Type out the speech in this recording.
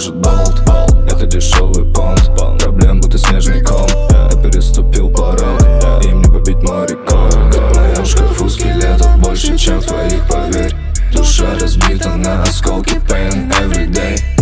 держит болт. Это дешевый понт, проблем будто снежный ком. Я переступил порог, им не побить мой рекорд. В моем шкафу скелетов больше, чем в твоих, поверь. Душа разбита на осколки, pain every day.